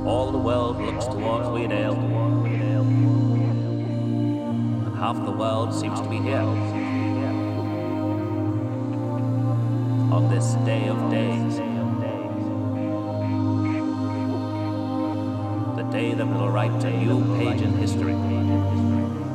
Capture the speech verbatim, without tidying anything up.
All the world looks towards Weird Ale, and half the world seems to be here on this day of days, the day that will write a new page in history.